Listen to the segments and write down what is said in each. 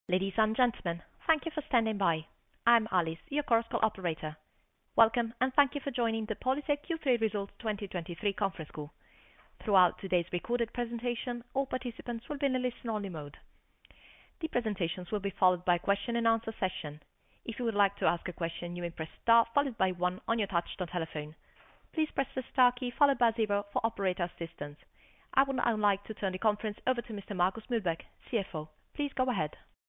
Ladies and gentlemen, thank you for standing by. I'm Alice, your Chorus Call operator. Welcome, and thank you for joining the Polytec Q3 Results 2023 conference call. Throughout today's recorded presentation, all participants will be in a listen-only mode. The presentations will be followed by a question and answer session. If you would like to ask a question, you may press star followed by one on your touchtone telephone. Please press the star key followed by zero for operator assistance. I would now like to turn the conference over to Mr. Markus Mühlböck, CFO. Please go ahead.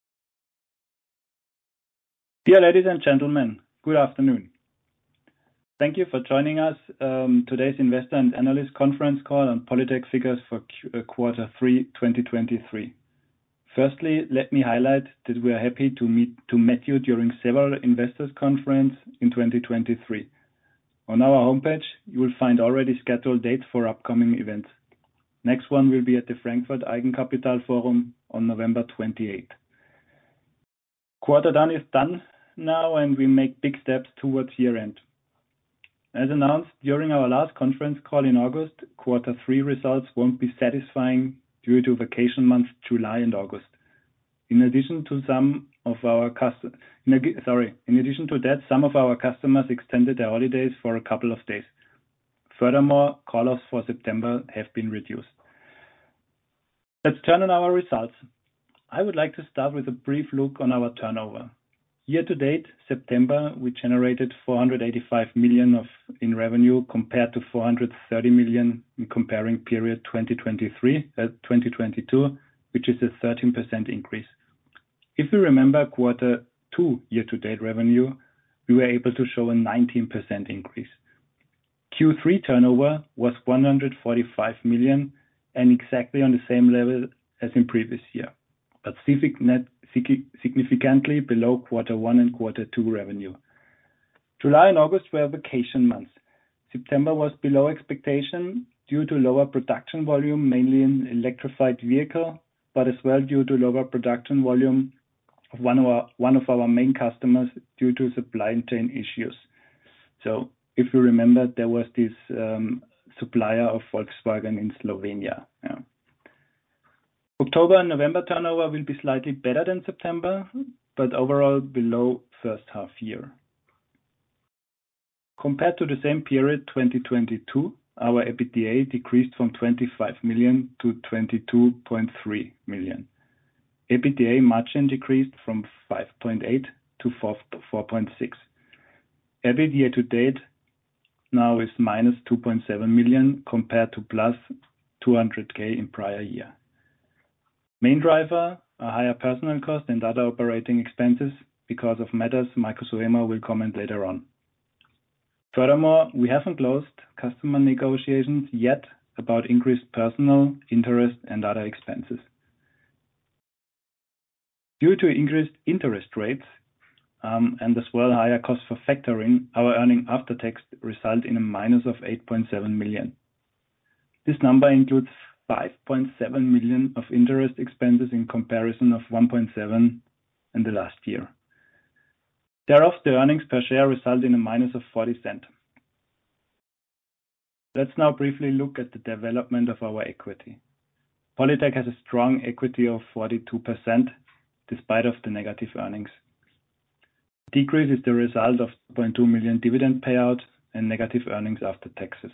Dear ladies and gentlemen, good afternoon. Thank you for joining us today's investor and analyst conference call on Polytec figures for quarter 3 2023. Firstly, let me highlight that we are happy to meet you during several investors conference in 2023. On our homepage, you will find already scheduled dates for upcoming events. Next one will be at the Frankfurt Eigenkapitalforum on November 28th. Quarter done is done now, and we make big steps towards year-end. As announced during our last conference call in August, quarter 3 results won't be satisfying due to vacation months July and August. In addition to that, some of our customers extended their holidays for a couple of days. Furthermore, call-offs for September have been reduced. Let's turn on our results. I would like to start with a brief look on our turnover. Year to date, September, we generated 485 million in revenue compared to 430 million in comparing period 2022, which is a 13% increase. If you remember quarter 2 year to date revenue, we were able to show a 19% increase. Q3 turnover was 145 million and exactly on the same level as in previous year, but significantly below quarter 1 and quarter 2 revenue. July and August were vacation months. September was below expectation due to lower production volume, mainly in electrified vehicle, but as well due to lower production volume of one of our main customers due to supply chain issues. So if you remember, there was this supplier of Volkswagen in Slovenia. October and November turnover will be slightly better than September, but overall below first half year. Compared to the same period, 2022, our EBITDA decreased from 25 million to 22.3 million. EBITDA margin decreased from 5.8 to 4.6. EBIT year to date now is minus 2.7 million compared to plus 200K in prior year. Main driver are higher personnel costs and other operating expenses because of matters Michael Soema will comment later on. Furthermore, we haven't closed customer negotiations yet about increased personnel, interest, and other expenses. Due to increased interest rates and as well higher cost for factoring, our earning after tax result in a minus of 8.7 million. This number includes 5.7 million of interest expenses in comparison of 1.7 in the last year. Thereof, the earnings per share result in a minus of 40 cents. Let's now briefly look at the development of our equity. Polytec has a strong equity of 42% despite of the negative earnings. The decrease is the result of 2.2 million dividend payout and negative earnings after taxes.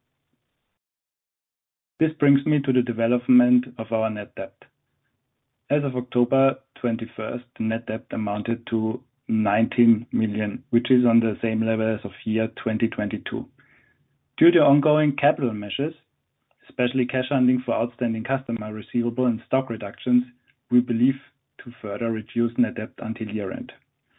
This brings me to the development of our net debt. As of October 21st, the net debt amounted to 19 million, which is on the same level as of year 2022. Due to ongoing capital measures, especially cash handling for outstanding customer receivable and stock reductions, we believe to further reduce net debt until year-end.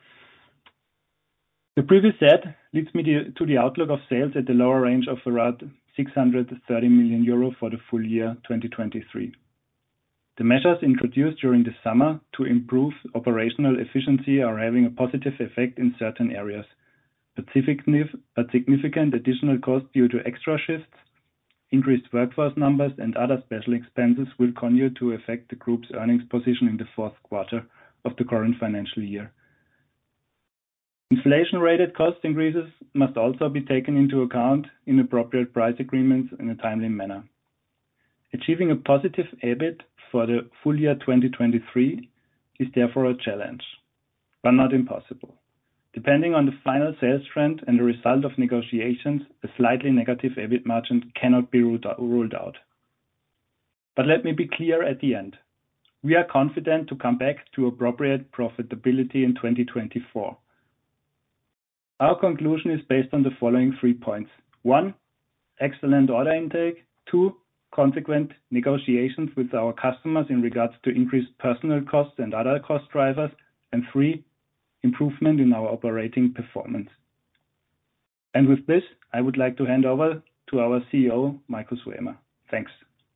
The previous set leads me to the outlook of sales at the lower range of around 630 million euro for the full year 2023. The measures introduced during the summer to improve operational efficiency are having a positive effect in certain areas, but significant additional costs due to extra shifts, increased workforce numbers, and other special expenses will continue to affect the group's earnings position in the fourth quarter of the current financial year. Inflation-rated cost increases must also be taken into account in appropriate price agreements in a timely manner. Achieving a positive EBIT for the full year 2023 is therefore a challenge, but not impossible. Depending on the final sales trend and the result of negotiations, a slightly negative EBIT margin cannot be ruled out. But let me be clear at the end. We are confident to come back to appropriate profitability in 2024. Our conclusion is based on the following 3 points. 1, excellent order intake. 2, consequent negotiations with our customers in regards to increased personnel costs and other cost drivers. And 3, improvement in our operating performance. And with this, I would like to hand over to our CEO, Markus Huemer. Thanks.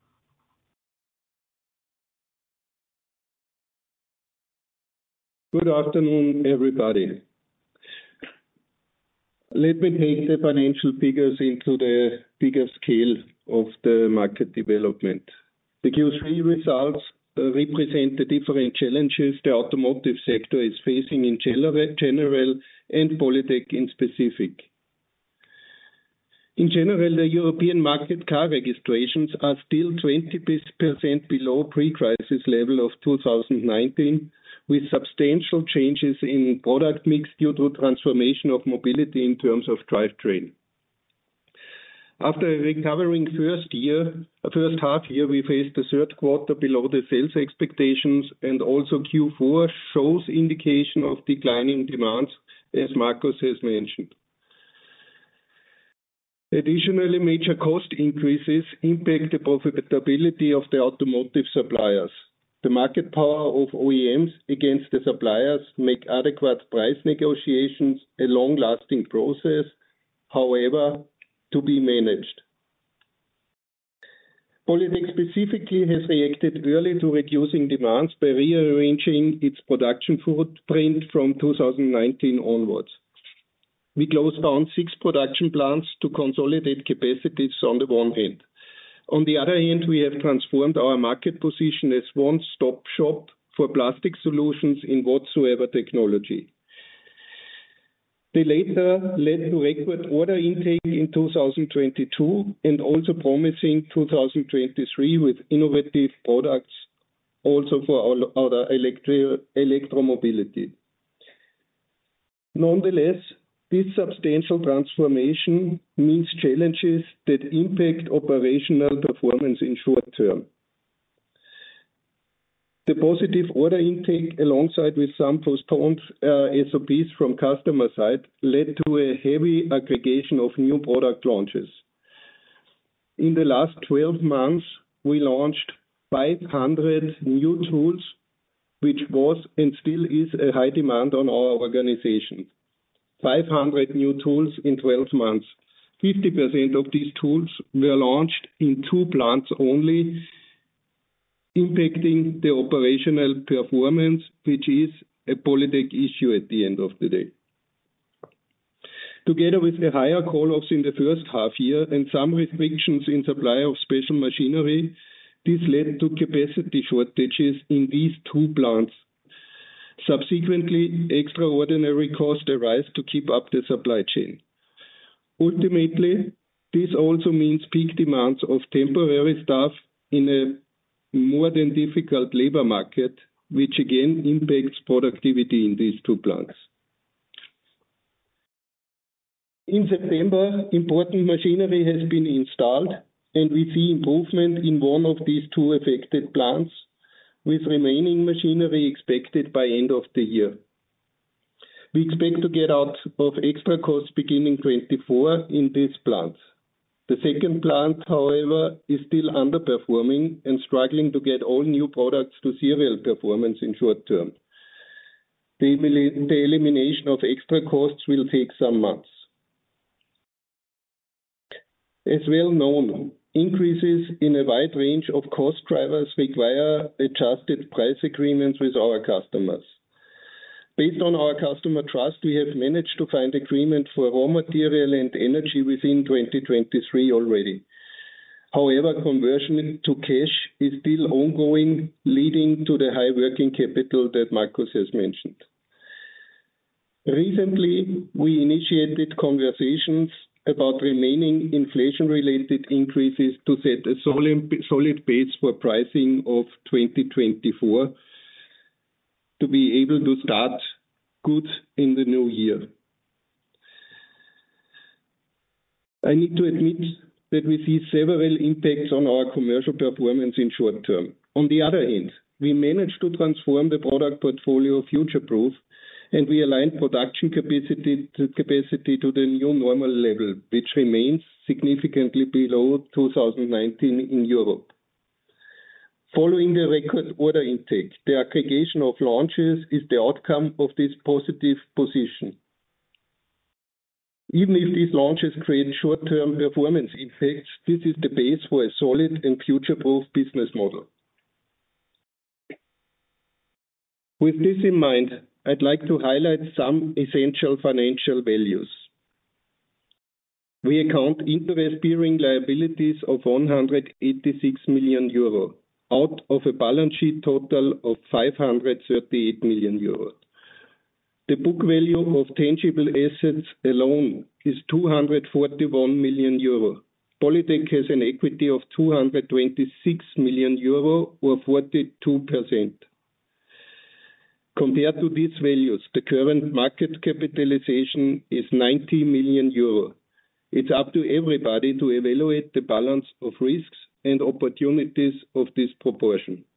Good afternoon, everybody. Let me take the financial figures into the bigger scale of the market development. The Q3 results represent the different challenges the automotive sector is facing in general and Polytec in specific. In general, the European market car registrations are still 20% below pre-crisis level of 2019, with substantial changes in product mix due to transformation of mobility in terms of drivetrain. After a recovering first half year, we faced the third quarter below the sales expectations, and also Q4 shows indication of declining demands, as Markus has mentioned. Additionally, major cost increases impact the profitability of the automotive suppliers. The market power of OEMs against the suppliers make adequate price negotiations a long-lasting process, however, to be managed. Polytec specifically has reacted early to reducing demands by rearranging its production footprint from 2019 onwards. We closed down 6 production plants to consolidate capacities on the one hand. On the other hand, we have transformed our market position as one-stop shop for plastic solutions in whatsoever technology. The latter led to record order intake in 2022 and also promising 2023 with innovative products also for our electromobility. Nonetheless, this substantial transformation means challenges that impact operational performance in short term. The positive order intake, alongside with some postponed SOPs from customer side, led to a heavy aggregation of new product launches. In the last 12 months, we launched 500 new tools, which was and still is a high demand on our organization. 500 new tools in 12 months. 50% of these tools were launched in 2 plants only, impacting the operational performance, which is a Polytec issue at the end of the day. Together with the higher call-offs in the first half year and some restrictions in supply of special machinery, this led to capacity shortages in these 2 plants. Subsequently, extraordinary costs arise to keep up the supply chain. Ultimately, this also means peak demands of temporary staff in a more than difficult labor market, which again impacts productivity in these 2 plants. In September, important machinery has been installed, and we see improvement in one of these 2 affected plants, with remaining machinery expected by end of the year. We expect to get out of extra costs beginning 2024 in this plant. The second plant, however, is still underperforming and struggling to get all new products to serial performance in short term. The elimination of extra costs will take some months. As well known, increases in a wide range of cost drivers require adjusted price agreements with our customers. Based on our customer trust, we have managed to find agreement for raw material and energy within 2023 already. However, conversion to cash is still ongoing, leading to the high working capital that Markus has mentioned. Recently, we initiated conversations about remaining inflation-related increases to set a solid base for pricing of 2024. to be able to start good in the new year. I need to admit that we see several impacts on our commercial performance in short term. On the other hand, we managed to transform the product portfolio future-proof, and we aligned production capacity to the new normal level, which remains significantly below 2019 in Europe. Following the record order intake, the aggregation of launches is the outcome of this positive position. Even if these launches create short-term performance effects, this is the base for a solid and future-proof business model. With this in mind, I'd like to highlight some essential financial values. We account interest-bearing liabilities of 186 million euro, out of a balance sheet total of 538 million euro. The book value of tangible assets alone is 241 million euro. Polytec has an equity of 226 million euro or 42%. Compared to these values, the current market capitalization is 90 million euro. It's up to everybody to evaluate the balance of risks and opportunities of this proportion.